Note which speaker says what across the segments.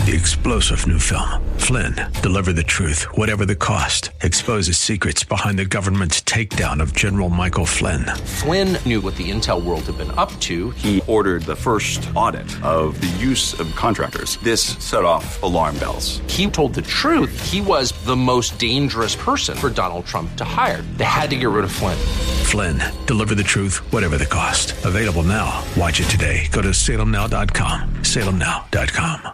Speaker 1: The explosive new film, Flynn, deliver the truth, whatever the cost, exposes secrets behind the government's takedown of General Michael Flynn.
Speaker 2: Flynn knew what the intel world had been up to.
Speaker 3: He ordered the first audit of the use of contractors. This set off alarm bells.
Speaker 2: He told the truth. He was the most dangerous person for Donald Trump to hire. They had to get rid of Flynn.
Speaker 1: Flynn, deliver the truth, whatever the cost. Available now. Watch it today. Go to salemnow.com. salemnow.com.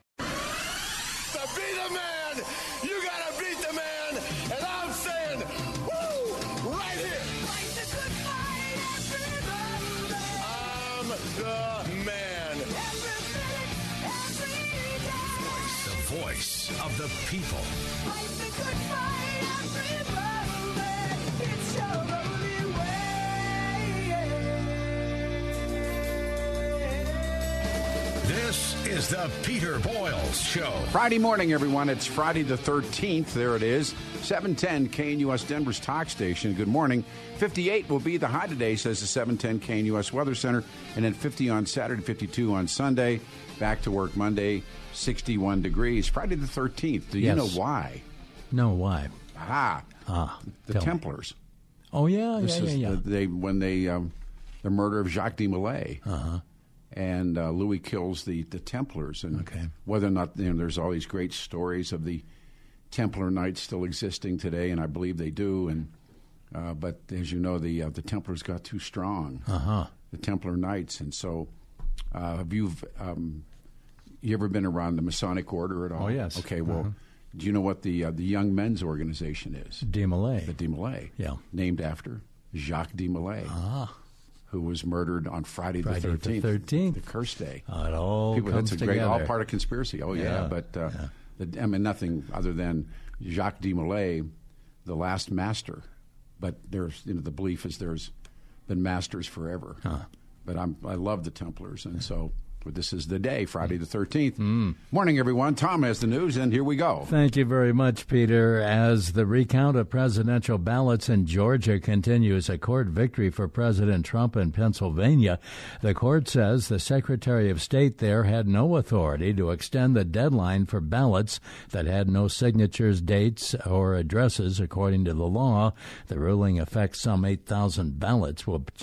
Speaker 4: Of the people. This is the Peter Boyles Show.
Speaker 5: Friday morning, everyone. It's Friday the 13th. There it is. 710 KNUS Denver's talk station. Good morning. 58 will be the high today, says the 710 KNUS Weather Center. And then 50 on Saturday, 52 on Sunday. Back to work Monday, 61 degrees. Friday the 13th. Do you know why?
Speaker 6: No, why?
Speaker 5: The Templars.
Speaker 6: Oh, yeah,
Speaker 5: yeah. The murder of Jacques de Molay. And Louis kills the Templars. And whether or not, there's all these great stories of the Templar Knights still existing today, and I believe they do. And but as you know, the Templars got too strong. The Templar Knights. And so have you ever been around the Masonic Order at all?
Speaker 6: Oh, yes.
Speaker 5: Okay, well, do you know what the Young Men's Organization is?
Speaker 6: De Molay.
Speaker 5: The De Molay.
Speaker 6: Yeah.
Speaker 5: Named after Jacques de Molay. Who was murdered on Friday the 13th. The curse day.
Speaker 6: It all comes together.
Speaker 5: All part of conspiracy. Oh, yeah. But, nothing other than Jacques de Molay, the last master. But there's, the belief is there's been masters forever. But I love the Templars, and so this is the day, Friday the 13th. Morning, everyone. Tom has the news, and here we go.
Speaker 6: Thank you very much, Peter. As the recount of presidential ballots in Georgia continues, a court victory for President Trump in Pennsylvania. The court says the Secretary of State there had no authority to extend the deadline for ballots that had no signatures, dates, or addresses, according to the law. The ruling affects some 8,000 ballots,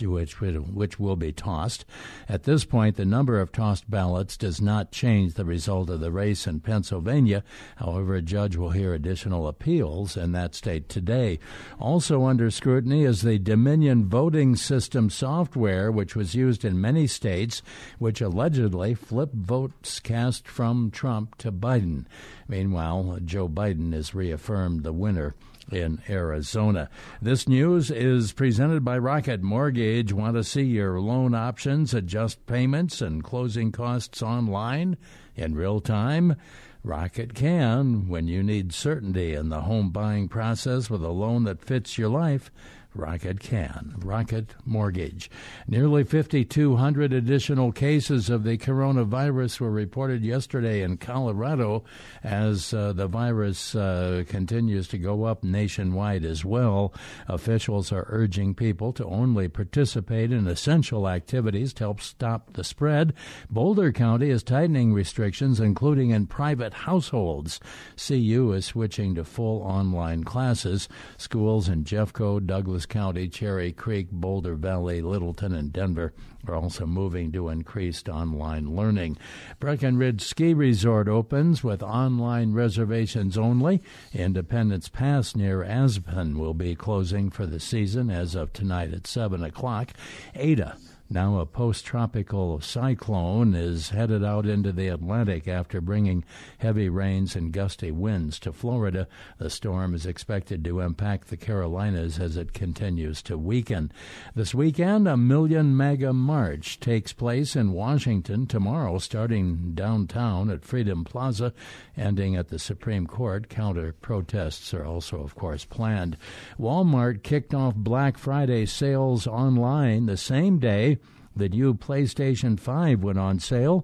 Speaker 6: which will be tossed. At this point, the number of tossed ballots does not change the result of the race in Pennsylvania. However, a judge will hear additional appeals in that state today. Also under scrutiny is the Dominion voting system software, which was used in many states, which allegedly flipped votes cast from Trump to Biden. Meanwhile, Joe Biden is reaffirmed the winner in Arizona. This news is presented by Rocket Mortgage. Want to see your loan options, adjust payments, and closing costs online in real time? Rocket can when you need certainty in the home buying process with a loan that fits your life. Rocket can. Rocket Mortgage. Nearly 5,200 additional cases of the coronavirus were reported yesterday in Colorado as the virus continues to go up nationwide as well. Officials are urging people to only participate in essential activities to help stop the spread. Boulder County is tightening restrictions, including in private households. CU is switching to full online classes. Schools in Jeffco, Douglas County, Cherry Creek, Boulder Valley, Littleton, and Denver are also moving to increased online learning. Breckenridge Ski Resort opens with online reservations only. Independence Pass near Aspen will be closing for the season as of tonight at 7 o'clock. Ada, now a post-tropical cyclone, is headed out into the Atlantic after bringing heavy rains and gusty winds to Florida. The storm is expected to impact the Carolinas as it continues to weaken. This weekend, a Million MAGA March takes place in Washington tomorrow, starting downtown at Freedom Plaza, ending at the Supreme Court. Counter-protests are also, of course, planned. Walmart kicked off Black Friday sales online the same day the new PlayStation 5 went on sale.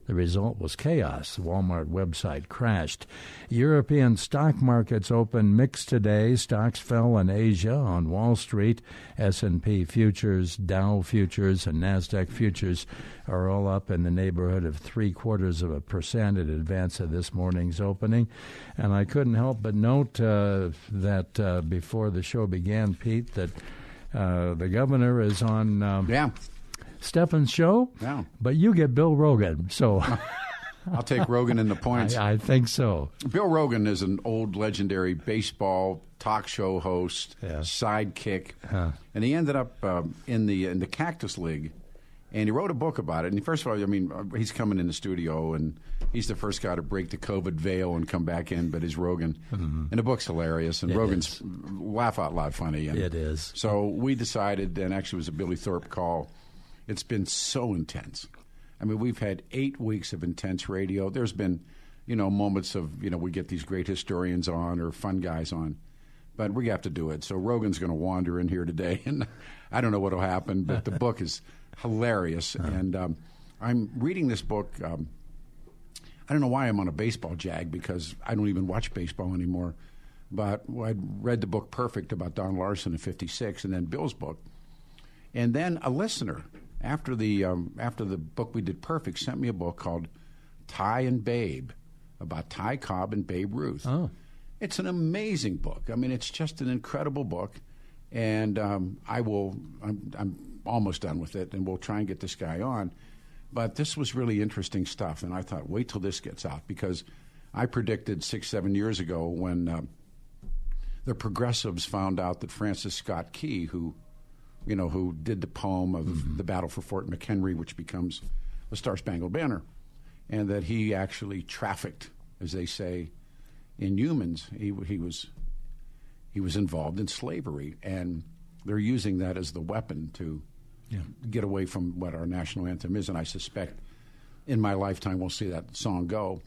Speaker 6: The result was chaos. The Walmart website crashed. European stock markets opened mixed today. Stocks fell in Asia. On Wall Street, S&P futures, Dow futures, and NASDAQ futures are all up in the neighborhood of 0.75% in advance of this morning's opening. And I couldn't help but note that before the show began, Pete, that the governor is on Stefan's show, but you get Bill Rogan, so
Speaker 5: I'll take Rogan in the points.
Speaker 6: I think so.
Speaker 5: Bill Rogan is an old legendary baseball talk show host, sidekick, and he ended up in the Cactus League, and he wrote a book about it. And first of all, I mean, he's coming in the studio, and he's the first guy to break the COVID veil and come back in, but he's Rogan. And the book's hilarious, and Rogan's laugh out loud funny. And
Speaker 6: it is.
Speaker 5: So we decided, and actually it was a Billy Thorpe call, it's been so intense. I mean, we've had 8 weeks of intense radio. There's been, moments of, we get these great historians on or fun guys on. But we have to do it. So Rogan's going to wander in here today, and I don't know what will happen, but the book is hilarious. And I'm reading this book. I don't know why I'm on a baseball jag, because I don't even watch baseball anymore. But I read the book Perfect about Don Larson in '56, and then Bill's book. And then a listener, after the book we did Perfect, sent me a book called Ty and Babe, about Ty Cobb and Babe Ruth.
Speaker 6: Oh.
Speaker 5: It's an amazing book. I mean, it's just an incredible book. And I'm almost done with it, and we'll try and get this guy on. But this was really interesting stuff, and I thought, wait till this gets out, because I predicted 6-7 years ago when the progressives found out that Francis Scott Key, who did the poem of the Battle for Fort McHenry, which becomes the Star-Spangled Banner, and that he actually trafficked, as they say, in humans. He was involved in slavery, and they're using that as the weapon to get away from what our national anthem is. And I suspect in my lifetime we'll see that song go.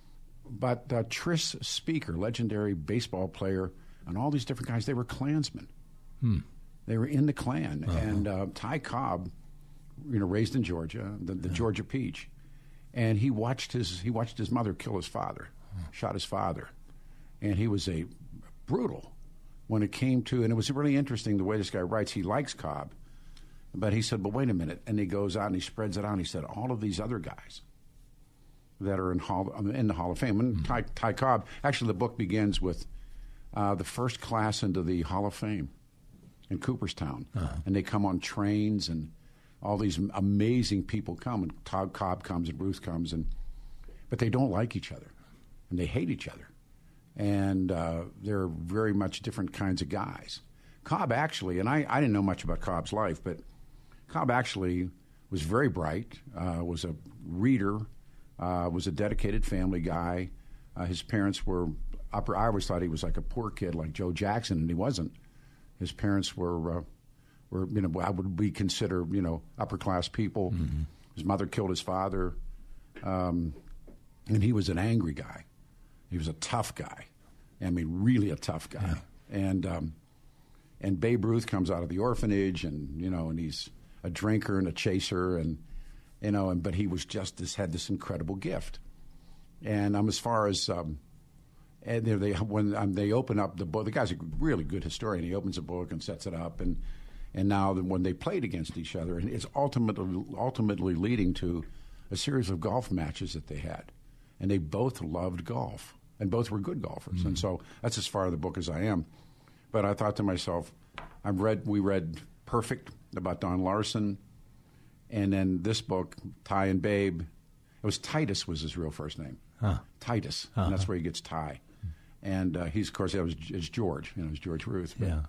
Speaker 5: But Tris Speaker, legendary baseball player, and all these different guys, they were Klansmen. They were in the Klan. And Ty Cobb, raised in Georgia, the Georgia Peach, and he watched his mother kill his father, shot his father, and he was a brutal when it came to, and it was really interesting the way this guy writes. He likes Cobb, but he said, but wait a minute, and he goes out and he spreads it out, and he said, all of these other guys that are in the Hall of Fame, and Ty Cobb, actually the book begins with the first class into the Hall of Fame in Cooperstown, and they come on trains, and all these amazing people come, and Todd Cobb comes, and Ruth comes, but they don't like each other, and they hate each other, and they're very much different kinds of guys. Cobb actually, and I didn't know much about Cobb's life, but Cobb actually was very bright, was a reader, was a dedicated family guy. His parents were upper. I always thought he was like a poor kid like Joe Jackson, and he wasn't. His parents were we consider, upper class people. His mother killed his father, and he was an angry guy. He was a tough guy. I mean, really a tough guy. Yeah. And Babe Ruth comes out of the orphanage, and and he's a drinker and a chaser, but he was had this incredible gift. And as far as and when they open up the book, the guy's a really good historian. He opens a book and sets it up, and now when they played against each other, and it's ultimately leading to a series of golf matches that they had, and they both loved golf, and both were good golfers, and so that's as far in the book as I am. But I thought to myself, we read Perfect about Don Larson, and then this book, Ty and Babe. It was Titus was his real first name, Titus, and that's where he gets Ty. And he's, of course, it's George. It's George Ruth. But,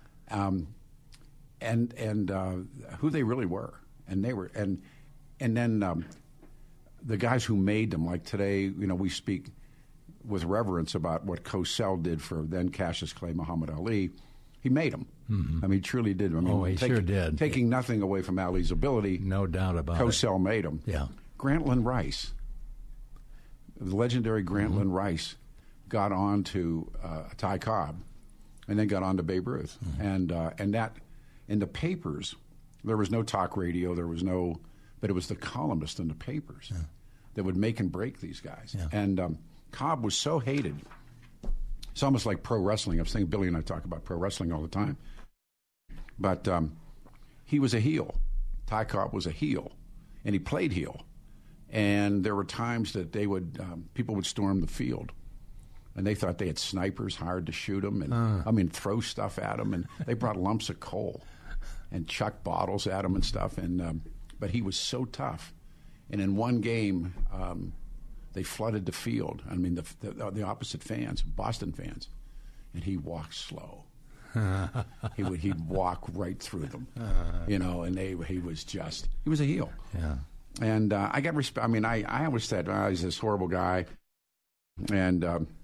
Speaker 5: and who they really were, and they were, and then the guys who made them. Like today, we speak with reverence about what Cosell did for then Cassius Clay Muhammad Ali. He made them. I mean, he truly did. I mean,
Speaker 6: he sure did.
Speaker 5: Taking nothing away from Ali's ability,
Speaker 6: no doubt about it.
Speaker 5: Cosell made them.
Speaker 6: Yeah.
Speaker 5: Grantland Rice, the legendary Grantland Rice, got on to Ty Cobb, and then got on to Babe Ruth, and that in the papers there was no talk radio, but it was the columnist in the papers that would make and break these guys. Yeah. And Cobb was so hated. It's almost like pro wrestling. I was thinking Billy and I talk about pro wrestling all the time. But he was a heel. Ty Cobb was a heel, and he played heel. And there were times that they would people would storm the field, and they thought they had snipers hired to shoot them, and throw stuff at them, and they brought lumps of coal and chuck bottles at him and stuff. And but he was so tough. And in one game, they flooded the field. I mean, the opposite fans, Boston fans, and he walked slow. He'd walk right through them, and he was a heel. Yeah. And I got respect. I mean, I always said he's this horrible guy, and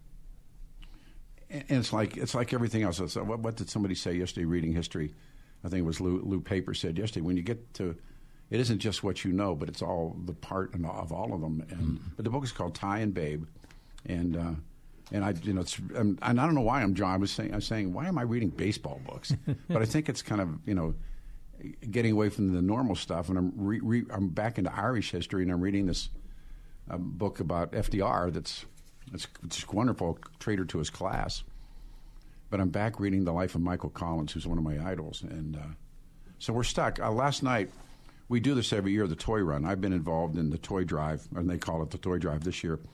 Speaker 5: it's like everything else. So what did somebody say yesterday? Reading history, I think it was Lou Paper said yesterday. When you get to, it isn't just what you know, but it's all the part of all of them. And but the book is called Ty and Babe, and I I don't know why I'm John. I was saying why am I reading baseball books? But I think it's kind of getting away from the normal stuff, and I'm back into Irish history, and I'm reading this book about FDR. It's just wonderful, traitor to his class. But I'm back reading the life of Michael Collins, who's one of my idols, and so we're stuck. Last night, we do this every year, the toy run. I've been involved in the toy drive, and they call it the toy drive this year.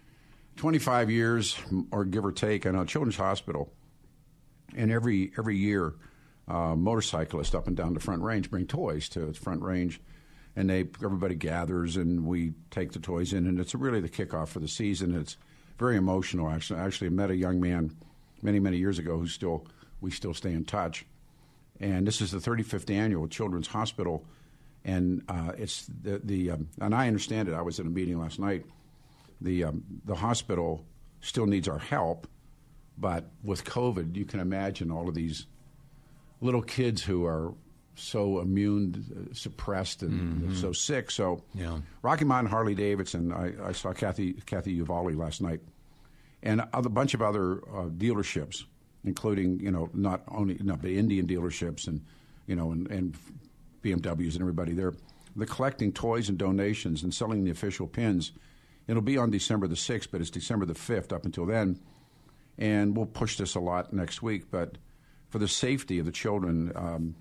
Speaker 5: 25 years, or give or take, in a children's hospital, and every year. Motorcyclists up and down the Front Range bring toys to the Front Range, and everybody gathers, and we take the toys in, and it's really the kickoff for the season. It's very emotional. Actually, I met a young man many years ago we still stay in touch, and this is the 35th annual Children's Hospital, and it's and I understand it. I was at a meeting last night. The hospital still needs our help, but with COVID, you can imagine all of these little kids who are so immune suppressed and so sick. So Rocky Mountain Harley Davidson, I saw Kathy Uvalli last night, and a bunch of other dealerships, including but Indian dealerships and and BMWs and everybody. They're collecting toys and donations and selling the official pins. It'll be on December the 6th, but it's December the 5th up until then, and we'll push this a lot next week. But for the safety of the children,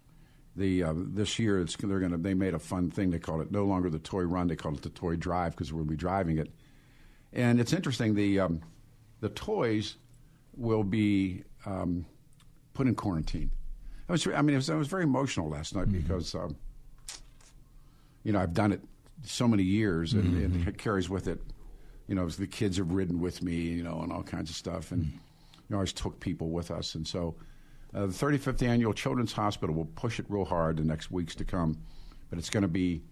Speaker 5: this year they made a fun thing. They call it no longer the toy run; they call it the toy drive because we'll be driving it. And it's interesting. The toys will be put in quarantine. I was very emotional last night because I've done it so many years, and it carries with it. The kids have ridden with me, and all kinds of stuff, and I always took people with us, and so. The 35th Annual Children's Hospital will push it real hard the next weeks to come, but it's going to be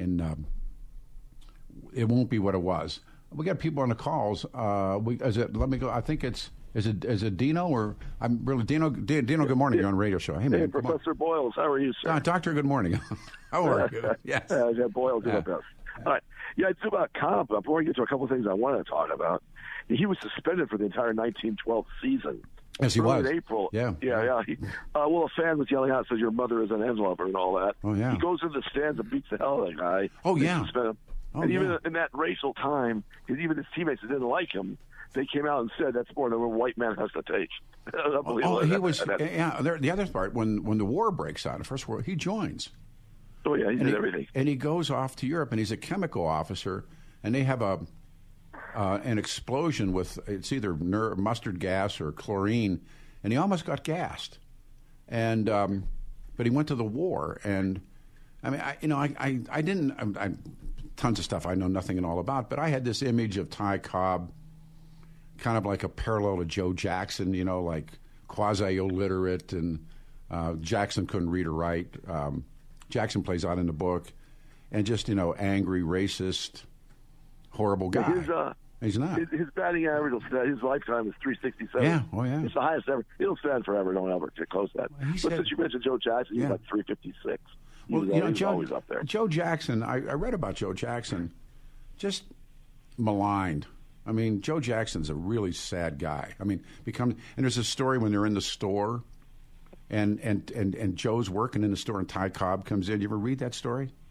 Speaker 5: it won't be what it was. We got people on the calls. Let me go. I think is it Dino or I'm really Dino. Dino, good morning. You're on a radio show. Hey, man.
Speaker 7: Hey, Professor Boyles, how are you, sir?
Speaker 5: Doctor, good morning. How are you? Yes.
Speaker 7: Boyles, do my best. All right. Yeah, it's about Cobb. Before I get to a couple of things I want to talk about, he was suspended for the entire 1912 season.
Speaker 5: Yes, he was.
Speaker 7: In April.
Speaker 5: Yeah.
Speaker 7: A fan was yelling out, says, your mother is an enveloper and all that.
Speaker 5: Oh, yeah.
Speaker 7: He goes into the stands and beats the hell out of that guy.
Speaker 5: Oh, yeah.
Speaker 7: And even in that racial time, because even his teammates that didn't like him, they came out and said that's more than a white man has to take.
Speaker 5: He was. The other part, when the war breaks out, the First World, he joins.
Speaker 7: Oh, yeah, he did everything.
Speaker 5: And he goes off to Europe, and he's a chemical officer, and they have an explosion with it's either mustard gas or chlorine, and he almost got gassed. And but he went to the war, and I mean, I didn't. Tons of stuff I know nothing at all about, but I had this image of Ty Cobb, kind of like a parallel to Joe Jackson, like quasi-illiterate, and Jackson couldn't read or write. Jackson plays out in the book, and just angry, racist, horrible guy. He's not.
Speaker 7: His batting average will stand. His lifetime is 367.
Speaker 5: Yeah, oh yeah.
Speaker 7: It's the highest ever. It'll stand forever. Don't ever get close to that. But since you mentioned Joe Jackson, he's like 356. He's always up there.
Speaker 5: Joe Jackson. I read about Joe Jackson, just maligned. I mean, Joe Jackson's a really sad guy. I mean, and there's a story when they're in the store, and Joe's working in the store, and Ty Cobb comes in. You ever read that story?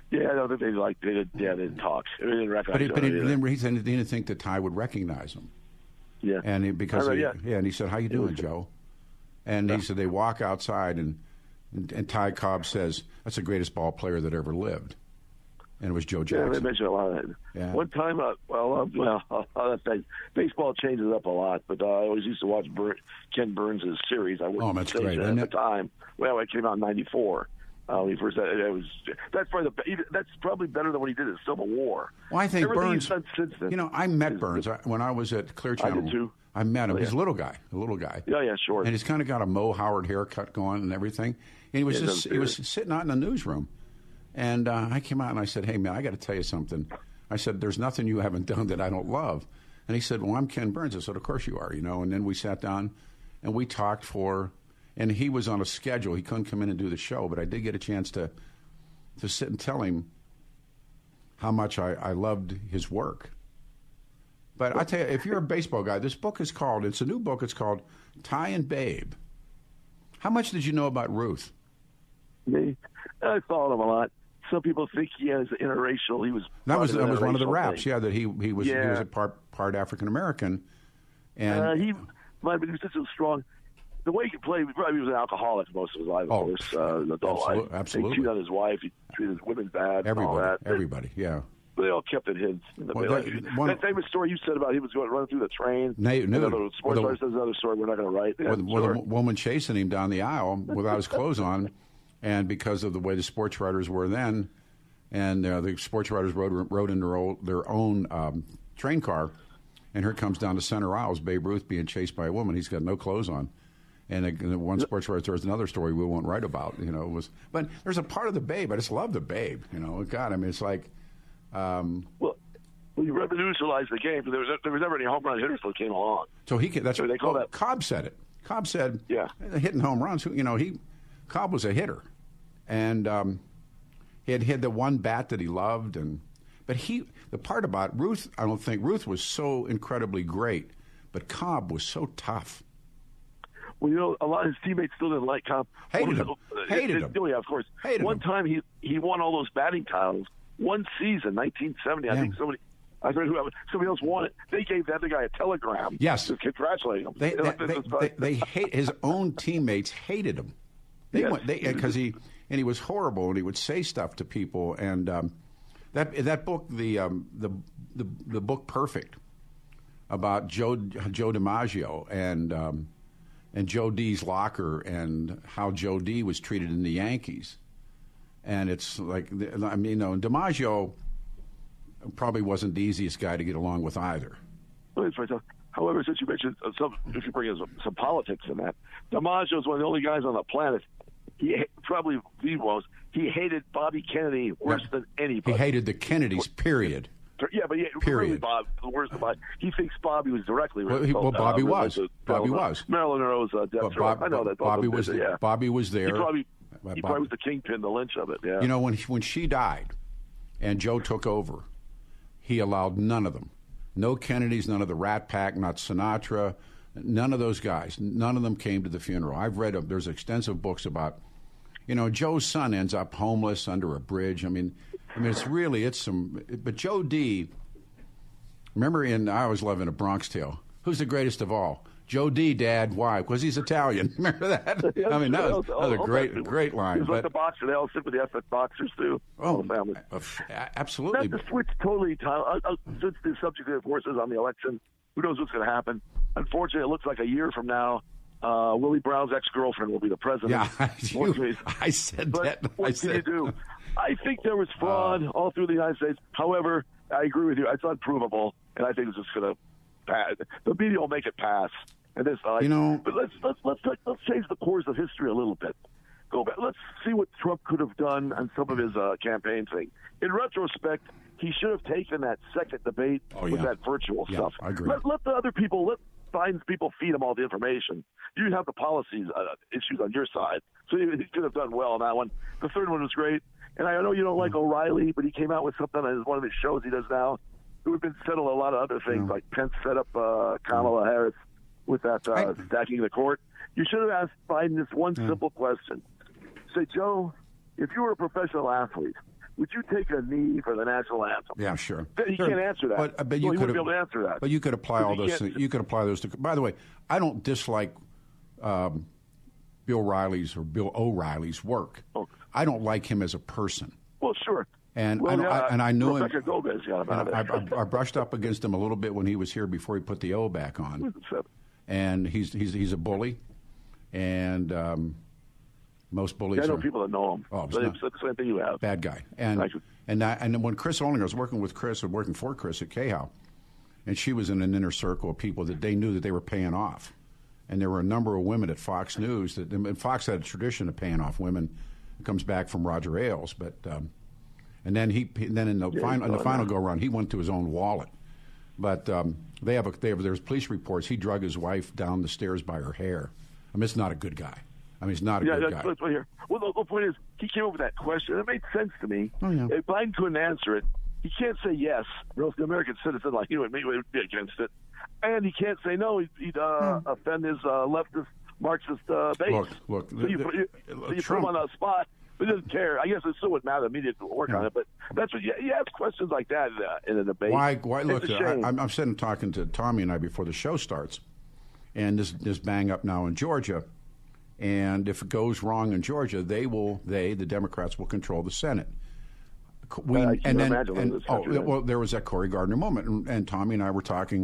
Speaker 7: Yeah, I don't think they didn't talk. They didn't recognize
Speaker 5: But he
Speaker 7: him.
Speaker 5: didn't think that Ty would recognize him.
Speaker 7: Yeah,
Speaker 5: and and he said, "How you doing, Joe?" And he said they walk outside, and Ty Cobb says, "That's the greatest ball player that ever lived," and it was Joe Jackson.
Speaker 7: Yeah, they mentioned a lot of that.
Speaker 5: Yeah.
Speaker 7: One time, baseball changes up a lot, but I always used to watch Ken Burns' series. I wouldn't
Speaker 5: that's
Speaker 7: say
Speaker 5: great,
Speaker 7: that
Speaker 5: isn't
Speaker 7: at
Speaker 5: it?
Speaker 7: the time. Well, it came out in '94. When he first, that's probably better than what he did in Civil War.
Speaker 5: Well, I think
Speaker 7: Everything
Speaker 5: Burns.
Speaker 7: he's done since then.
Speaker 5: You know, I met Burns when I was at Clear Channel.
Speaker 7: I did too.
Speaker 5: I met him.
Speaker 7: Oh,
Speaker 5: He's
Speaker 7: yeah.
Speaker 5: a little guy.
Speaker 7: Yeah, sure.
Speaker 5: And he's kind of got a Mo Howard haircut going and everything. And he was sitting out in the newsroom, and I came out and I said, "Hey man, I got to tell you something." I said, "There's nothing you haven't done that I don't love." And he said, "Well, I'm Ken Burns." I said, "Of course you are." You know. And then we sat down and we talked and he was on a schedule. He couldn't come in and do the show, but I did get a chance to sit and tell him how much I loved his work. But I tell you, if you're a baseball guy, it's a new book, it's called Ty and Babe. How much did you know about Ruth?
Speaker 7: Me? I followed him a lot. Some people think he is interracial. He was
Speaker 5: That was one of the
Speaker 7: interracial
Speaker 5: raps,
Speaker 7: thing.
Speaker 5: yeah, that he was a part African American. And
Speaker 7: he might be just so strong. The way he could play, he probably was an alcoholic most of his life, of course. Adult life.
Speaker 5: Absolutely.
Speaker 7: He cheated on his wife. He treated women bad.
Speaker 5: Everybody, yeah.
Speaker 7: But they all kept it hidden. That famous story you said about he was going running through the train. Another sports writer says another story we're not going to write.
Speaker 5: With a woman chasing him down the aisle without his clothes on, and because of the way the sports writers were then, and the sports writers rode in their own train car, and here comes down the center aisles Babe Ruth being chased by a woman. He's got no clothes on. And one sports writer, there's another story we won't write about. You know, but there's a part of the Babe. I just love the Babe. You know, God, I mean, it's like.
Speaker 7: Well, you revolutionized the game. There was never any home run hitters that came along.
Speaker 5: So that's
Speaker 7: what they call that.
Speaker 5: Cobb said it. Cobb said,
Speaker 7: "Yeah,
Speaker 5: hitting home runs." You know, Cobb was a hitter, and he had the one bat that he loved, but the part about Ruth, I don't think Ruth was so incredibly great, but Cobb was so tough.
Speaker 7: Well, you know, a lot of his teammates still didn't like Cobb.
Speaker 5: Hated him.
Speaker 7: Oh, yeah, of course. One time he won all those batting titles. One season, 1970,
Speaker 5: yeah.
Speaker 7: I think somebody else won it. They gave the other guy a telegram.
Speaker 5: Yes.
Speaker 7: To congratulate him.
Speaker 5: They hate his own teammates hated him. Because he was horrible and he would say stuff to people. And that book, the book Perfect, about Joe DiMaggio and Joe D's locker and how Joe D was treated in the Yankees. And it's like, I mean, DiMaggio probably wasn't the easiest guy to get along with either.
Speaker 7: Well, that's right. However, since you mentioned if you bring in some politics in that, DiMaggio is one of the only guys on the planet. He hated Bobby Kennedy worse than anybody.
Speaker 5: He hated the Kennedys, period.
Speaker 7: Yeah, but period. Really, worse than Bobby. He thinks Bobby was directly
Speaker 5: responsible. Well, Bobby was. Bobby was.
Speaker 7: Marilyn Monroe's death threat. I know that.
Speaker 5: Bobby was there.
Speaker 7: Yeah.
Speaker 5: Bobby was there.
Speaker 7: He probably was the kingpin, the lynch of it. Yeah.
Speaker 5: You know, when she died, and Joe took over, he allowed none of them, no Kennedys, none of the Rat Pack, not Sinatra, none of those guys. None of them came to the funeral. I've read there's extensive books about, you know, Joe's son ends up homeless under a bridge. I mean, it's some. But Joe D. Remember I always love in A Bronx Tale. Who's the greatest of all? Joe D, Dad. Why? Because he's Italian. Remember that? I mean, that was a great line.
Speaker 7: He was like the boxer. They all sit with the ethnic boxers, too.
Speaker 5: Oh,
Speaker 7: the family.
Speaker 5: Absolutely.
Speaker 7: Not to switch totally, since the subject, of course, is on the election, who knows what's going to happen. Unfortunately, it looks like a year from now, Willie Brown's ex-girlfriend will be the president.
Speaker 5: Yeah, I said that.
Speaker 7: What can you do? I think there was fraud all through the United States. However, I agree with you. It's unprovable, and I think it's just going to pass. The media will make it pass. And this, but let's change the course of history a little bit. Go back. Let's see what Trump could have done on some of his campaign thing. In retrospect, he should have taken that second debate with that virtual stuff.
Speaker 5: I agree.
Speaker 7: Let the other people, let fine people feed him all the information. You have the policies issues on your side, so he could have done well on that one. The third one was great, and I know you don't like O'Reilly, but he came out with something on one of his shows he does now. We've been settled a lot of other things, like Pence set up Kamala Harris with that stacking the court. You should have asked Biden this one simple question. Say, Joe, if you were a professional athlete, would you take a knee for the national anthem?
Speaker 5: Yeah, sure.
Speaker 7: He can't answer that.
Speaker 5: But you
Speaker 7: wouldn't be able to answer that.
Speaker 5: But you could apply all those things. You could apply those to. By the way, I don't dislike Bill O'Reilly's work.
Speaker 7: Okay.
Speaker 5: I don't like him as a person.
Speaker 7: Well, sure.
Speaker 5: And I knew him.
Speaker 7: Rebecca Gomez got about it.
Speaker 5: I brushed up against him a little bit when he was here before he put the O back on. And he's a bully, and most bullies.
Speaker 7: I know
Speaker 5: are,
Speaker 7: people that know him.
Speaker 5: Oh,
Speaker 7: it's the same thing you have.
Speaker 5: Bad guy. And when Chris Ollinger, I was working with Chris and working for Chris at KHOW, and she was in an inner circle of people that they knew that they were paying off. And there were a number of women at Fox News and Fox had a tradition of paying off women. It comes back from Roger Ailes, but and then in the final go around, he went to his own wallet. But there's police reports. He drug his wife down the stairs by her hair. I mean, it's not a good guy. I mean, he's not a good guy.
Speaker 7: That's right here. Well, the point is, he came up with that question. It made sense to me.
Speaker 5: Oh, yeah.
Speaker 7: If Biden couldn't answer it, he can't say yes, or else the American citizen like you and me would be against it. And he can't say no. He'd offend his leftist, Marxist base.
Speaker 5: Look,
Speaker 7: so you put him on the spot. He doesn't care. I guess it still wouldn't matter. The media didn't work on it, but that's what you ask questions like that in a debate.
Speaker 5: Why? Look, I'm sitting talking to Tommy and I before the show starts, and this bang up now in Georgia, and if it goes wrong in Georgia, the Democrats will control the Senate. Well, there was that Cory Gardner moment, and Tommy and I were talking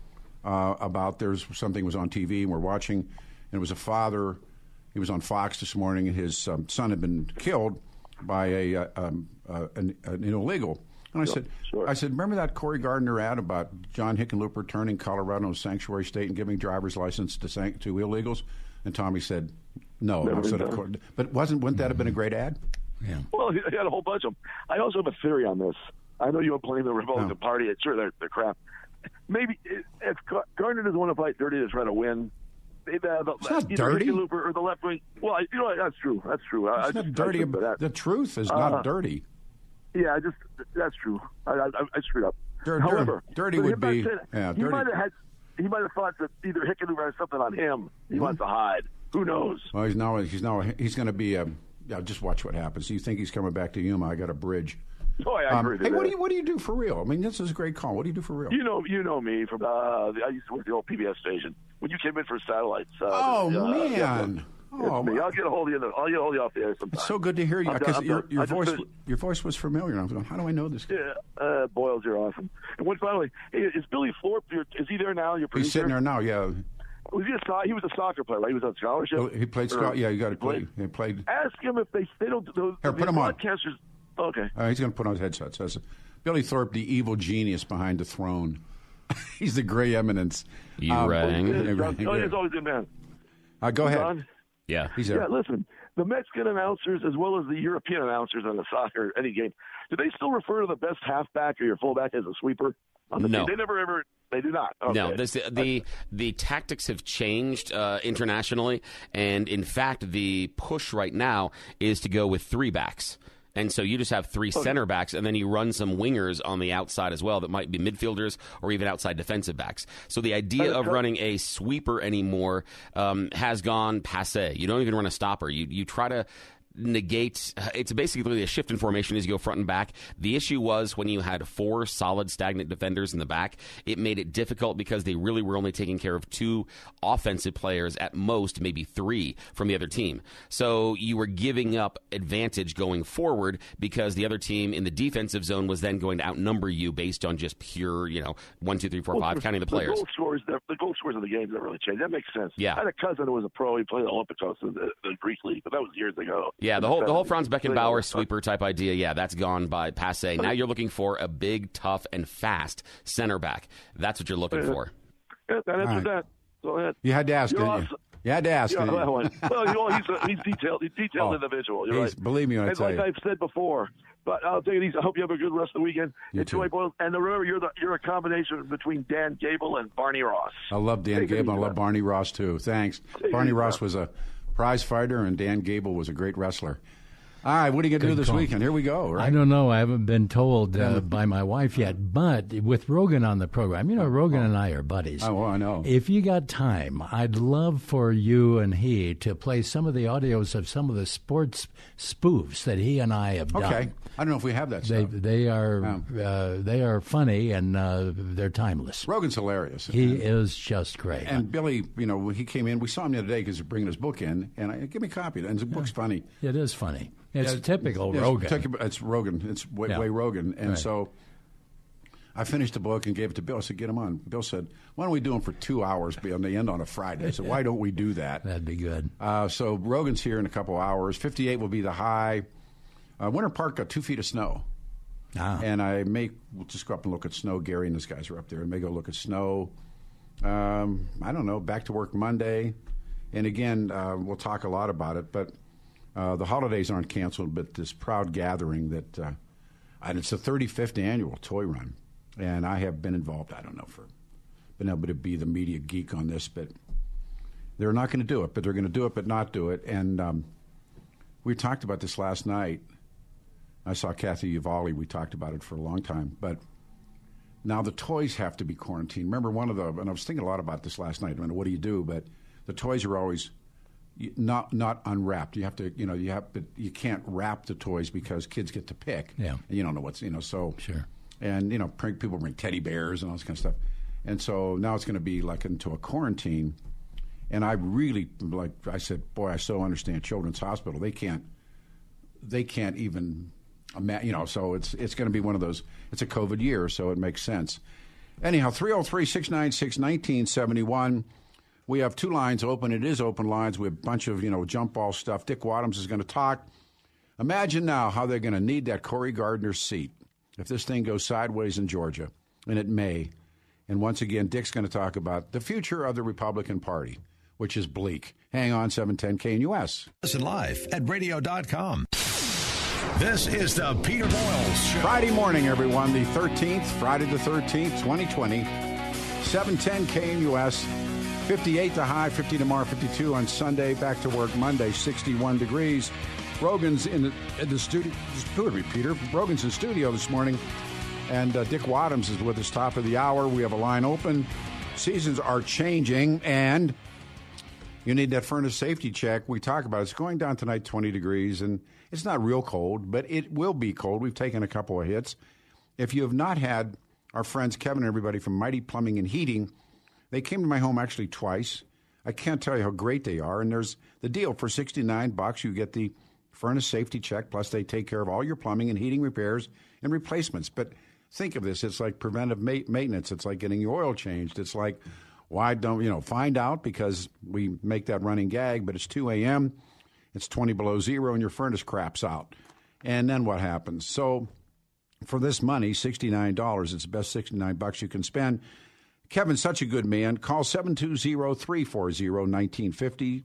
Speaker 5: about something was on TV, and we're watching, and it was a father. He was on Fox this morning, and his son had been killed by an illegal. And I said, remember that Cory Gardner ad about John Hickenlooper turning Colorado a sanctuary state and giving driver's license to illegals? And Tommy said, no. But wouldn't that have been a great ad?
Speaker 6: Yeah.
Speaker 7: Well, he had a whole bunch of them. I also have a theory on this. I know you don't blame the Republican Party. Sure, they're crap. Maybe if Gardner doesn't want to fight dirty to try to win,
Speaker 5: it's not dirty.
Speaker 7: Or the left wing. Well, that's true. That's true.
Speaker 5: It's not dirty. The truth is not dirty.
Speaker 7: Yeah, that's true. I screwed up.
Speaker 5: However, dirty would be.
Speaker 7: He might have thought that either Hickenlooper has something on him. He wants to hide. Who knows?
Speaker 5: Well, he's going to be. Just watch what happens. You think he's coming back to Yuma? I got a bridge.
Speaker 7: Oh, I agree with you.
Speaker 5: Hey, what do you do for real? I mean, this is a great call. What do you do for real?
Speaker 7: You know me from I used to work at the old PBS station. When you came in for satellites.
Speaker 5: Man.
Speaker 7: Me. I'll get a hold of you. I'll get a hold of you off the air sometime.
Speaker 5: It's so good to hear you because your voice was familiar. I was going, how do I know this guy?
Speaker 7: Yeah, Boyles, you're awesome. And one finally, is Billy Thorpe? Is he there now? Your producer?
Speaker 5: He's sitting there now. Yeah.
Speaker 7: He was a soccer player, right? He was on scholarship.
Speaker 5: Oh, he played scholarship. Yeah, you got to play. He played.
Speaker 7: Ask him if they don't.
Speaker 5: Here, put him on.
Speaker 7: Okay.
Speaker 5: He's going to put on his headset. Says Billy Thorpe, the evil genius behind the throne. He's the gray eminence.
Speaker 8: You rang.
Speaker 7: He's always a good man.
Speaker 5: Go ahead.
Speaker 7: Don?
Speaker 8: Yeah.
Speaker 5: He's there.
Speaker 7: Yeah, listen. The Mexican announcers, as well as the European announcers on the soccer any game, do they still refer to the best halfback or your fullback as a sweeper? On the team? They never ever. They do not. Okay.
Speaker 8: No, the tactics have changed internationally, and in fact, the push right now is to go with three backs. And so you just have three center backs, and then you run some wingers on the outside as well that might be midfielders or even outside defensive backs. So the idea of running a sweeper anymore has gone passé. You don't even run a stopper. You try to negate. It's basically a shift in formation as you go front and back. The issue was when you had four solid stagnant defenders in the back, it made it difficult because they really were only taking care of two offensive players at most, maybe three from the other team. So you were giving up advantage going forward because the other team in the defensive zone was then going to outnumber you based on just pure, 1, 2, 3, 4, 5 counting the players.
Speaker 7: The goal scores of the games never really changed. That makes sense.
Speaker 8: Yeah.
Speaker 7: I had a cousin who was a pro. He played at Olympiacos in the Greek league, but that was years ago.
Speaker 8: Yeah, the whole Franz Beckenbauer sweeper type idea, that's gone by passé. Now you're looking for a big, tough, and fast center back. That's what you're looking for.
Speaker 7: Yeah, that answers that. Go ahead.
Speaker 5: You had to ask, didn't you? You had to ask.
Speaker 7: Yeah, that one. Well, he's detailed. He's detailed individual. You're right.
Speaker 5: Believe me when I tell you.
Speaker 7: Like I've said before. But I'll take it easy. I hope you have a good rest of the weekend.
Speaker 5: Enjoy
Speaker 7: Boyles. And remember, you're a combination between Dan Gable and Barney Ross.
Speaker 5: I love Dan Gable. I love Barney Ross too. Thanks. Barney Ross was a prize fighter, and Dan Gable was a great wrestler. All right, what are you going to do this weekend? Here we go, right?
Speaker 6: I don't know. I haven't been told by my wife yet. But with Rogan on the program, Rogan and I are buddies.
Speaker 5: Oh, I know.
Speaker 6: If you got time, I'd love for you and he to play some of the audios of some of the sports spoofs that he and I have done.
Speaker 5: Okay. I don't know if we have that stuff.
Speaker 6: They are funny and they're timeless.
Speaker 5: Rogan's hilarious.
Speaker 6: He is just great.
Speaker 5: And Billy, when he came in, we saw him the other day because he's bringing his book in, and give me a copy. And the book's funny.
Speaker 6: It is funny. It's typical Rogan.
Speaker 5: It's Rogan. It's way Rogan. And so I finished the book and gave it to Bill. I said, get him on. Bill said, why don't we do them for 2 hours and they end on a Friday? I said, why don't we do that?
Speaker 6: That'd be good.
Speaker 5: So Rogan's here in a couple hours. 58 will be the high. Winter Park got 2 feet of snow. And we'll just go up and look at snow. Gary and these guys are up there. And may go look at snow. I don't know, back to work Monday. And again, we'll talk a lot about it, but the holidays aren't canceled, but this proud gathering that, and it's the 35th annual toy run, and I have been involved, I don't know, been able to be the media geek on this, but they're not going to do it, but they're going to do it, but not do it. And we talked about this last night. I saw Kathy Uvalli. We talked about it for a long time, but now the toys have to be quarantined. Remember and I was thinking a lot about this last night. I mean, what do you do? But the toys are always not unwrapped. You have to, but you can't wrap the toys because kids get to pick.
Speaker 6: Yeah.
Speaker 5: And you don't know what's, so.
Speaker 6: Sure.
Speaker 5: And, people bring teddy bears and all this kind of stuff. And so now it's going to be like into a quarantine. And I really, like I said, boy, I so understand Children's Hospital. They can't even, so it's going to be one of those, it's a COVID year, so it makes sense. Anyhow, 303-696-1971. We have 2 lines open. It is open lines. We have a bunch of, jump ball stuff. Dick Wadhams is going to talk. Imagine now how they're going to need that Cory Gardner seat if this thing goes sideways in Georgia, and it may. And once again, Dick's going to talk about the future of the Republican Party, which is bleak. Hang on, 710 KNUS.
Speaker 4: Listen live at radio.com. This is the Peter Boyles Show.
Speaker 5: Friday morning, everyone, the 13th, Friday the 13th, 2020, 710 KNUS. 58 the high, 50 tomorrow, 52 on Sunday. Back to work Monday, 61 degrees. Rogan's in the studio. Peter. Rogan's in studio this morning. And Dick Wadhams is with us, top of the hour. We have a line open. Seasons are changing, and you need that furnace safety check. We talk about it. It's going down tonight, 20 degrees, and it's not real cold, but it will be cold. We've taken a couple of hits. If you have not had our friends Kevin and everybody from Mighty Plumbing and Heating, they came to my home actually twice. I can't tell you how great they are. And there's the deal for $69. You get the furnace safety check, plus they take care of all your plumbing and heating repairs and replacements. But think of this. It's like preventive maintenance. It's like getting your oil changed. It's like, why don't, find out, because we make that running gag, but it's 2 a.m., it's 20 below zero, and your furnace craps out. And then what happens? So for this money, $69, it's the best $69 you can spend. Kevin's such a good man. Call 720-340-1950,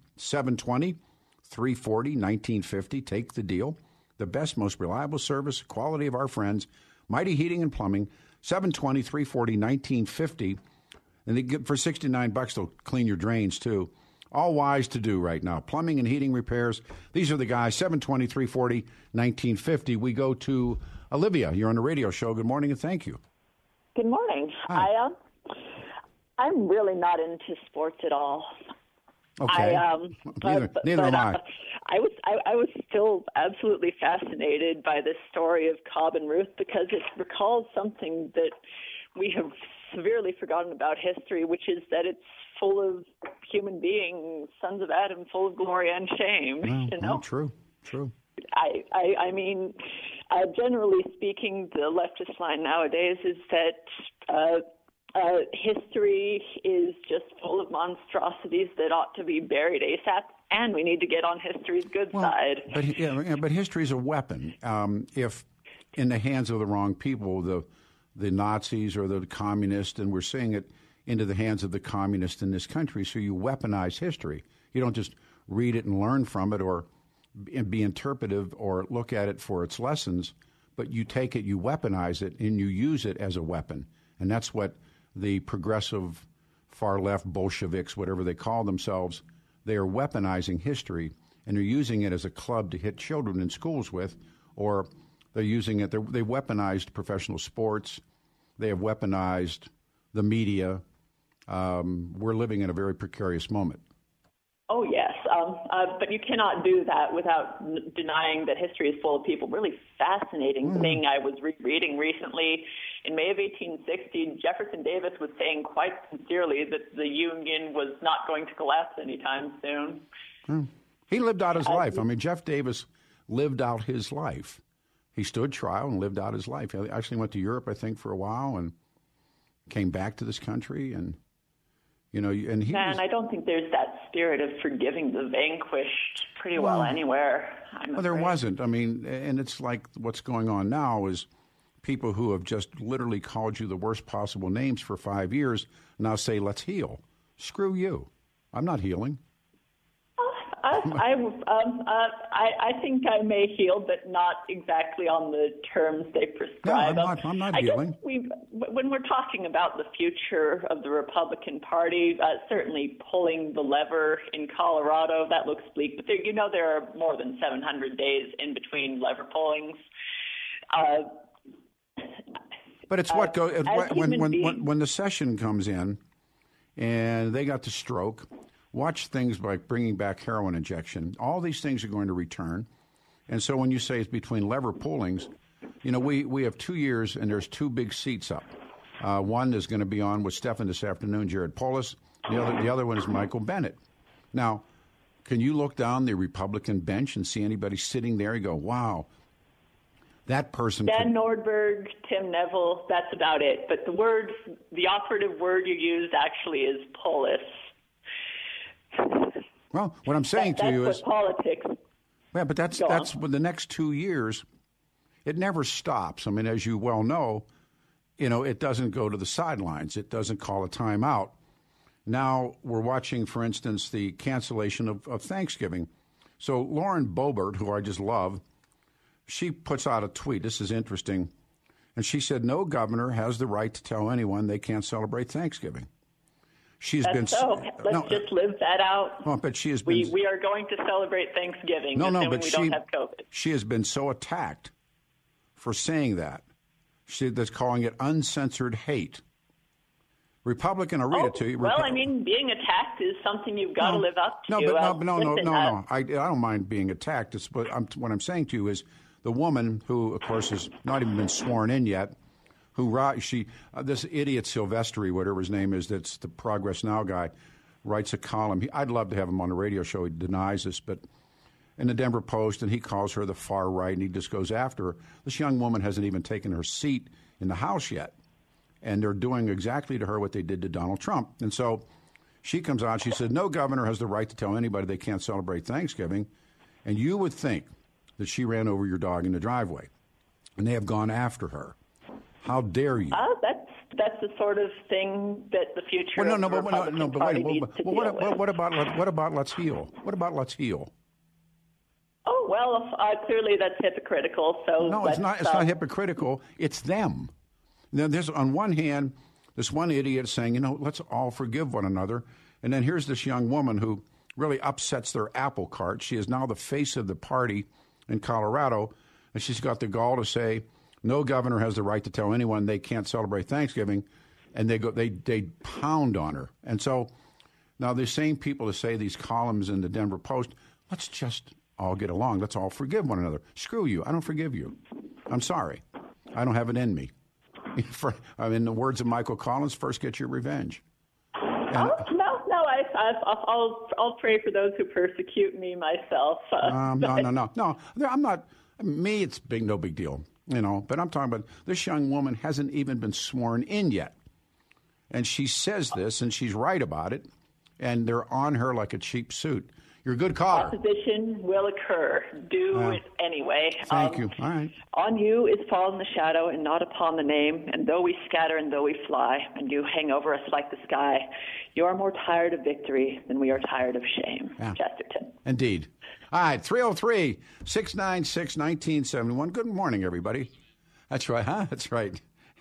Speaker 5: 720-340-1950. Take the deal. The best, most reliable service, quality of our friends, Mighty Heating and Plumbing, 720-340-1950. And they get, for $69, they'll clean your drains, too. All wise to do right now. Plumbing and heating repairs. These are the guys, 720-340-1950. We go to Olivia. You're on the radio show. Good morning, and thank you.
Speaker 9: Good morning.
Speaker 5: Hi.
Speaker 9: I'm really not into sports at all.
Speaker 5: Okay. Neither am I.
Speaker 9: I was still absolutely fascinated by this story of Cobb and Ruth because it recalls something that we have severely forgotten about history, which is that it's full of human beings, sons of Adam, full of glory and shame.
Speaker 5: No, true.
Speaker 9: I mean, generally speaking, the leftist line nowadays is that history is just full of monstrosities that ought to be buried ASAP, and we need to get on history's good side.
Speaker 5: But history is a weapon. If in the hands of the wrong people, the Nazis or the communists, and we're seeing it into the hands of the communists in this country, so you weaponize history. You don't just read it and learn from it or be interpretive or look at it for its lessons, but you take it, you weaponize it, and you use it as a weapon. And that's what the progressive far left Bolsheviks, whatever they call themselves, they are weaponizing history. and they're using it as a club to hit children in schools with, or they're using it. They weaponized professional sports. They have weaponized the media. We're living in a very precarious moment.
Speaker 9: Oh, yes. But you cannot do that without denying that history is full of people. Really fascinating thing I was reading recently. In May of 1860, Jefferson Davis was saying quite sincerely that the Union was not going to collapse anytime soon.
Speaker 5: He lived out his life. I mean, Jeff Davis lived out his life. He stood trial and lived out his life. He actually went to Europe, I think, for a while and came back to this country. And, you know, and he
Speaker 9: I don't think there's that spirit of forgiving the vanquished pretty well anywhere.
Speaker 5: Well, there wasn't. I mean, and it's like what's going on now is people who have just literally called you the worst possible names for 5 years now say, let's heal. Screw you. I'm not healing.
Speaker 9: I think I may heal, but not exactly on the terms they prescribe.
Speaker 5: No, I'm not healing.
Speaker 9: When we're talking about the future of the Republican Party, certainly pulling the lever in Colorado, that looks bleak. But there are more than 700 days in between lever pullings.
Speaker 5: But it's what goes when the session comes in, and they got the stroke. Watch things like bringing back heroin injection. All these things are going to return. And so when you say it's between lever pullings, you know, we have 2 years and there's two big seats up. One is going to be on with Stephan this afternoon, Jared Polis. The other one is Michael Bennet. Now, can you look down the Republican bench and see anybody sitting there and go, wow, that person...
Speaker 9: Dan Nordberg, Tim Neville, that's about it. But the operative word you used actually is Polis.
Speaker 5: Well, what I'm saying to you is
Speaker 9: politics.
Speaker 5: Yeah, but that's the next 2 years. It never stops. I mean, as you well know, it doesn't go to the sidelines. It doesn't call a timeout. Now we're watching, for instance, the cancellation of Thanksgiving. So Lauren Boebert, who I just love, she puts out a tweet. This is interesting, and she said, "No governor has the right to tell anyone they can't celebrate Thanksgiving." Let's
Speaker 9: just live that out.
Speaker 5: Well, but she has been.
Speaker 9: We are going to celebrate Thanksgiving. But we don't have COVID.
Speaker 5: She has been so attacked for saying that. That's calling it uncensored hate. Republican, I'll read it to you.
Speaker 9: Well, I mean, being attacked is something you've got to live up to.
Speaker 5: No. I don't mind being attacked. What I'm saying to you is the woman who, of course, has not even been sworn in yet. This idiot Silvestri, whatever his name is, that's the Progress Now guy, writes a column. I'd love to have him on the radio show. He denies this, but in the Denver Post, and he calls her the far right, and he just goes after her. This young woman hasn't even taken her seat in the House yet, and they're doing exactly to her what they did to Donald Trump. And so she comes out, she said, no governor has the right to tell anybody they can't celebrate Thanksgiving, and you would think that she ran over your dog in the driveway, and they have gone after her. How dare you?
Speaker 9: That's the sort of thing that the future of the Republican Party needs to deal with.
Speaker 5: What about let's heal? What about let's heal?
Speaker 9: Oh, well, clearly that's hypocritical. So
Speaker 5: no, it's not. It's not hypocritical. It's them. Now, there's on one hand this one idiot saying, let's all forgive one another, and then here's this young woman who really upsets their apple cart. She is now the face of the party in Colorado, and she's got the gall to say, no governor has the right to tell anyone they can't celebrate Thanksgiving, and they pound on her. And so now the same people that say these columns in the Denver Post, let's just all get along. Let's all forgive one another. Screw you. I don't forgive you. I'm sorry. I don't have it in me. In the words of Michael Collins, first get your revenge.
Speaker 9: I'll pray for those who persecute me myself.
Speaker 5: No. I'm not. Me, it's no big deal. But I'm talking about this young woman hasn't even been sworn in yet. And she says this, and she's right about it, and they're on her like a cheap suit. You're a good caller.
Speaker 9: Opposition will occur. Do it anyway.
Speaker 5: Thank you. All right.
Speaker 9: On you is fallen the shadow, and not upon the name. And though we scatter and though we fly, and you hang over us like the sky, you are more tired of victory than we are tired of shame. Chesterton.
Speaker 5: Indeed. All right, 303-696-1971. Good morning, everybody. That's right, huh? That's right.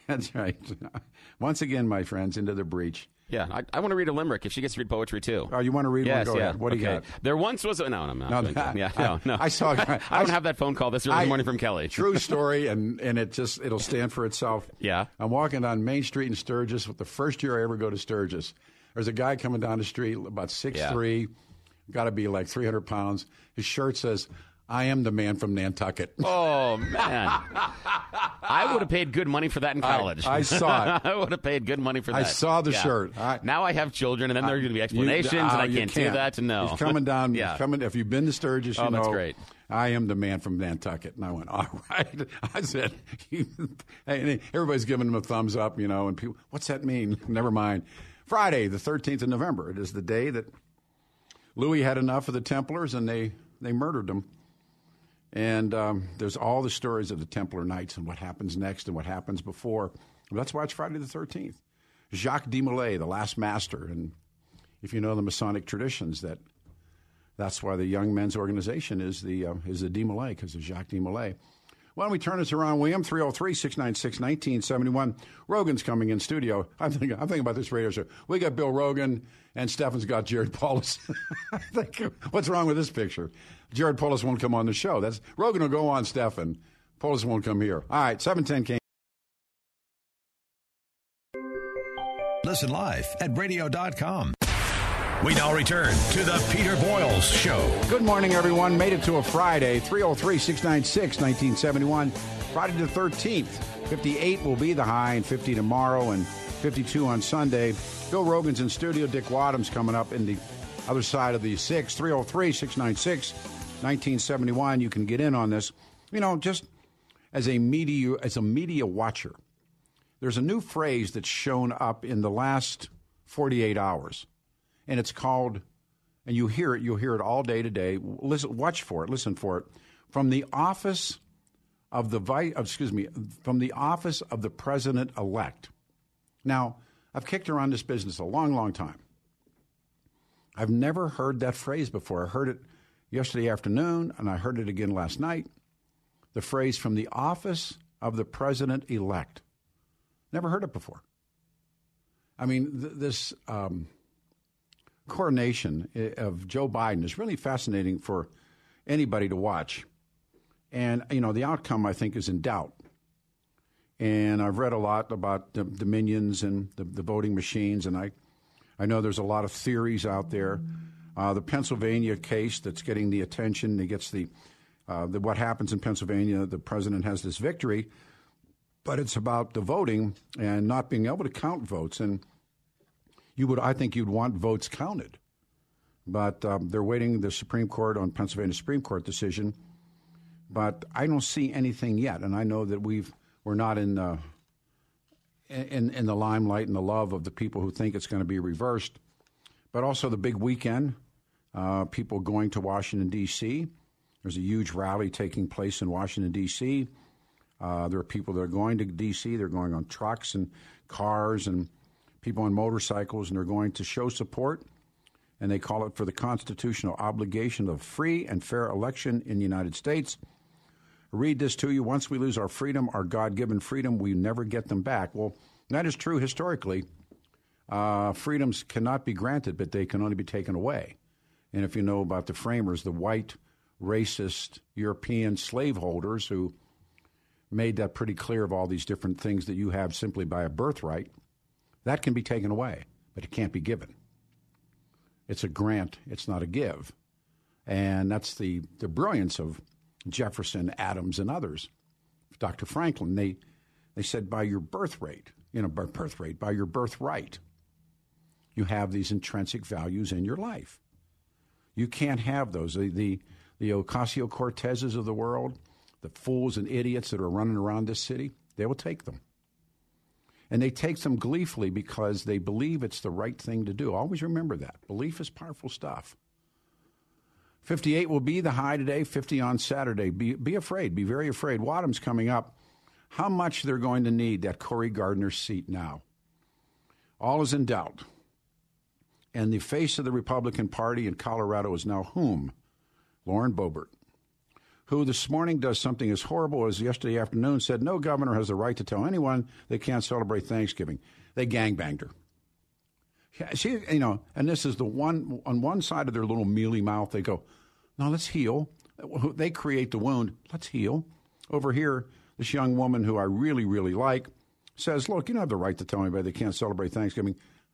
Speaker 5: That's right. Once again, my friends, into the breach.
Speaker 8: Yeah, I want to read a limerick if she gets to read poetry, too.
Speaker 5: Oh, you want to read one? Go ahead. What do you got?
Speaker 8: There once was... No, I'm not. No.
Speaker 5: I saw...
Speaker 8: I don't have that phone call this early in the morning from Kelly.
Speaker 5: True story, and it'll stand for itself.
Speaker 8: Yeah.
Speaker 5: I'm walking down Main Street in Sturgis. The first year I ever go to Sturgis, there's a guy coming down the street, about 6'3", got to be like 300 pounds. His shirt says, "I am the man from Nantucket."
Speaker 8: Oh, man. I would have paid good money for that in college.
Speaker 5: I saw it.
Speaker 8: I would have paid good money for that.
Speaker 5: I saw the shirt.
Speaker 8: Now I have children, and then there are going to be explanations, and I can't do that. No.
Speaker 5: He's coming down. If you've been to Sturgis, you know.
Speaker 8: That's great.
Speaker 5: I am the man from Nantucket. And I went, all right. I said, and everybody's giving him a thumbs up, and people, what's that mean? Never mind. Friday, the 13th of November. It is the day that Louis had enough of the Templars, and they murdered them. And there's all the stories of the Templar Knights and what happens next and what happens before. That's why it's Friday the 13th. Jacques de Molay, the last master. And if you know the Masonic traditions, that's why the Young Men's Organization is the de Molay, because of Jacques de Molay. Why don't we turn this around, William? 303-696-1971. Rogan's coming in studio. I'm thinking about this radio show. We got Bill Rogan, and Stefan's got Jared Paulus. What's wrong with this picture? Jared Paulus won't come on the show. Rogan will go on, Stefan. Paulus won't come here. All right, 710 came.
Speaker 4: Listen live at radio.com. We now return to the Peter Boyles Show.
Speaker 5: Good morning, everyone. Made it to a Friday, 303-696-1971. Friday the 13th. 58 will be the high, and 50 tomorrow, and 52 on Sunday. Bill Rogan's in studio. Dick Wadham's coming up in the other side of the 6. 303-696-1971. You can get in on this. Just as a media watcher, there's a new phrase that's shown up in the last 48 hours. And it's called, and you'll hear it all day today. Watch for it, listen for it. From the office of the president-elect. Now, I've kicked around this business a long, long time. I've never heard that phrase before. I heard it yesterday afternoon, and I heard it again last night. The phrase from the office of the president-elect. Never heard it before. I mean, this coronation of Joe Biden is really fascinating for anybody to watch. And, the outcome, I think, is in doubt. And I've read a lot about the Dominions and the voting machines, and I know there's a lot of theories out there. The Pennsylvania case that's getting the attention, it gets the what happens in Pennsylvania, the president has this victory, but it's about the voting and not being able to count votes. And I think you'd want votes counted. But they're waiting the Supreme Court on Pennsylvania Supreme Court decision. But I don't see anything yet. And I know that we're not in the limelight and the love of the people who think it's going to be reversed. But also the big weekend, people going to Washington, D.C. There's a huge rally taking place in Washington, D.C. There are people that are going to D.C. They're going on trucks and cars and people on motorcycles, and they're going to show support, and they call it for the constitutional obligation of free and fair election in the United States. I read this to you. Once we lose our freedom, our God-given freedom, we never get them back. Well, that is true historically. Freedoms cannot be granted, but they can only be taken away. And if you know about the framers, the white, racist, European slaveholders who made that pretty clear of all these different things that you have simply by a birthright, that can be taken away, but it can't be given. It's a grant. It's not a give. And that's the brilliance of Jefferson, Adams, and others. Dr. Franklin, they said by your birthright, by your birthright, you have these intrinsic values in your life. You can't have those. The Ocasio-Cortezes of the world, the fools and idiots that are running around this city, they will take them. And they take them gleefully because they believe it's the right thing to do. Always remember that. Belief is powerful stuff. 58 will be the high today, 50 on Saturday. Be afraid. Be very afraid. Wadham's coming up. How much they're going to need that Cory Gardner seat now. All is in doubt. And the face of the Republican Party in Colorado is now whom? Lauren Boebert. who this morning does something as horrible as yesterday afternoon, said no governor has the right to tell anyone they can't celebrate Thanksgiving. They gangbanged her. She, and this is the one, on one side of their little mealy mouth, they go, no, let's heal. They create the wound. Let's heal. Over here, this young woman who I really, really like says, look, you don't have the right to tell anybody they can't celebrate Thanksgiving.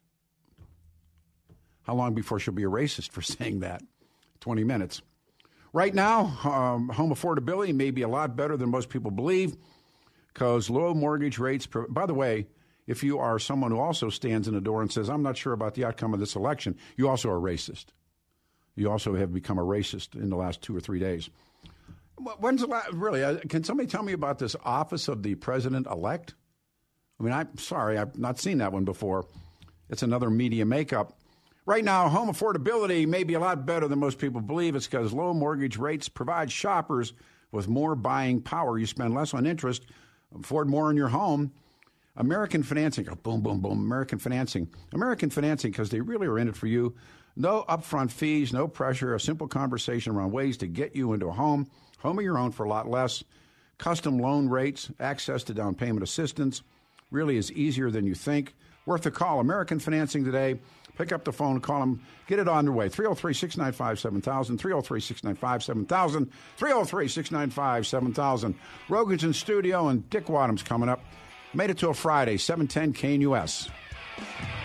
Speaker 5: How long before she'll be a racist for saying that? 20 minutes. Right now, home affordability may be a lot better than most people believe because low mortgage rates. By the way, if you are someone who also stands in the door and says, I'm not sure about the outcome of this election, you also are racist. You also have become a racist in the last 2 or 3 days. When's the last, really, can somebody tell me about this office of the president-elect? I mean, I'm sorry, I've not seen that one before. It's another media makeup. Right now, home affordability may be a lot better than most people believe. It's because low mortgage rates provide shoppers with more buying power. You spend less on interest, afford more in your home. American Financing, boom, boom, boom, American Financing. American Financing, because they really are in it for you. No upfront fees, no pressure, a simple conversation around ways to get you into a home of your own for a lot less. Custom loan rates, access to down payment assistance, really is easier than you think. Worth a call. American Financing today. Pick up the phone, call them, get it on their way. 303-695-7000, 303-695-7000, 303-695-7000. Rogan's in studio, and Dick Wadham's coming up. Made it to a Friday, 710 KNUS.